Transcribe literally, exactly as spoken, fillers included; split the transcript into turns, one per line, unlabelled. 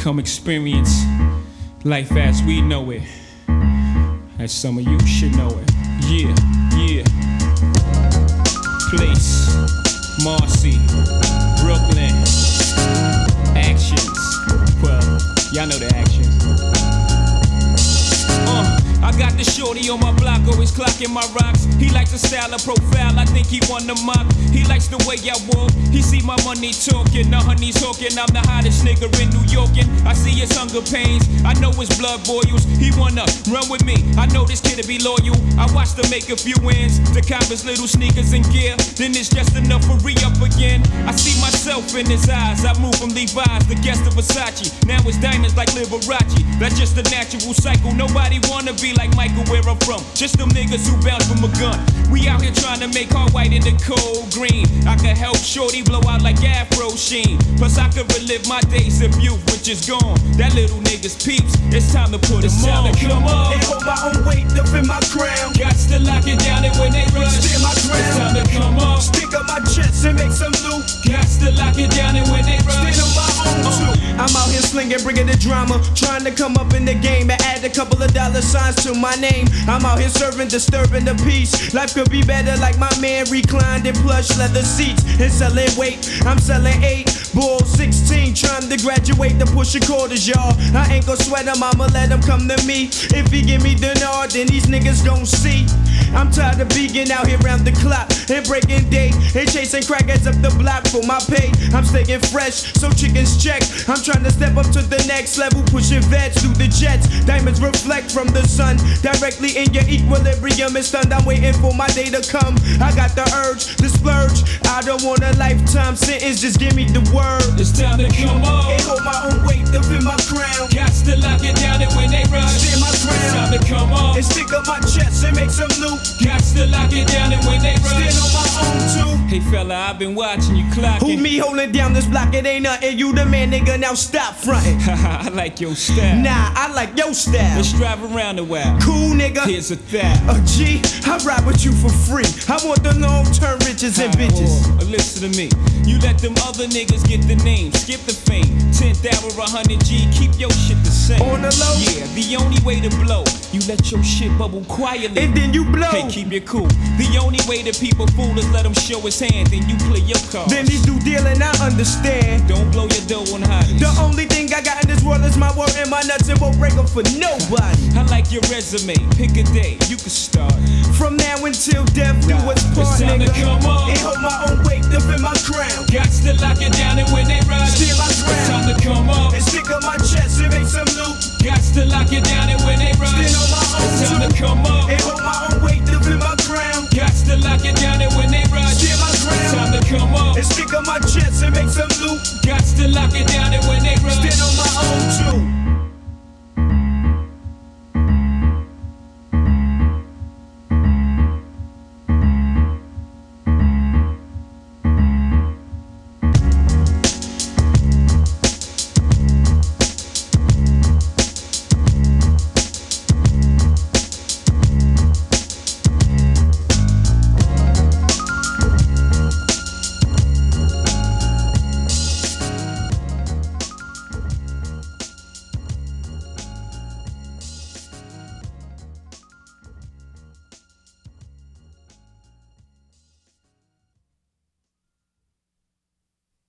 Come experience life as we know it, as some of you should know it. Yeah, yeah. Place, Marcy, Brooklyn. Actions, well, y'all know the actions. Uh, I got the shorty on my block, always clocking my rocks. He likes the style of profile, I think he won the mock. He likes the way I walk, he see my money talking. The honey's talking, I'm the hottest nigga in New York. And I see his hunger pains, I know his blood boils. He wanna run with me, I know this kid'll be loyal. I watched him make a few wins, to cop his little sneakers and gear. Then it's just enough for re-up again. I see myself in his eyes, I move from Levi's, the guest of Versace. Now it's diamonds like Liberace, that's just a natural cycle. Nobody wanna be like Michael where I'm from, just them niggas who bounce from a gun. We out here trying to make hard white in the cold green. I could help shorty blow out like Afro Sheen. Plus I could relive my days of youth, which is gone. That little nigga's peeps, it's time to put
it's
them
time
on.
to come on and hold my own weight up in my crown.
Got to lock it down and when they rush,
stand my ground.
It's time to come on.
Stick up my chest and make some loot.
Got to lock it down and when they rush,
stand on my own too. I'm out here slinging, bringing the drama, trying to come up in the game and add a couple of dollar signs to my name. I'm out here serving, disturbing the peace. Life could be better like my man reclined in plush leather seats and selling weight. I'm selling eight, bull sixteen, trying to graduate to push a quarters, y'all. I ain't gon' sweat him, I'ma let him come to me. If he give me the nod, then these niggas gon' see. I'm tired of being out here round the clock and breaking day and chasing crackheads up the block for my pay. I'm staying fresh, so chickens check. I'm trying to step up to the next level, pushing vets through the jets. Diamonds reflect from the sun directly in your equilibrium. It's stunned, I'm waiting for my day to come. I got the urge to splurge. I don't want a lifetime sentence, just give me the word.
It's time to come on
and hold my own weight up in my crown.
Got to lock it down and when they rush,
stand my ground.
It's time to come on
and stick up my chest and make some loot.
Got to lock it down and when they rush,
stand on my own too.
Hey fella, I've been watching you clocking.
Who me holding down this block? It ain't nothing. You the man, nigga. Now stop fronting.
I like your style.
Nah, I like your style.
Let's drive around a while.
Cool, nigga.
Here's a thou.
A G, I ride with you for free. I want the long-term riches and bitches.
Oh, listen to me. You let them other niggas get the name, skip the fame. Tenth hour, a hundred G, keep your shit the same.
On the low?
Yeah, the only way to blow, you let your shit bubble quietly.
And then you blow.
Hey, keep it cool. The only way the people fool is let him show his hand, then you play your cards.
Then he do dealing, I understand.
Don't blow your dough on hotties.
The only thing I got in this world is my word and my nuts, and won't break them for nobody.
I like your resume, pick a day, you can start.
From now until death do
nah,
what's part,
it's time
nigga.
To come on.
And hold my own weight up in my crown.
Got to lock it down and when they rush,
stand my ground.
It's time to come on
and stick up my chest and make some loot.
Got to lock it down and when they rush,
stand on my own
it's time
too.
to come on
and hold my own weight up in my crown.
Got to lock it down and when they rush,
stand my ground.
it's time to come on
and stick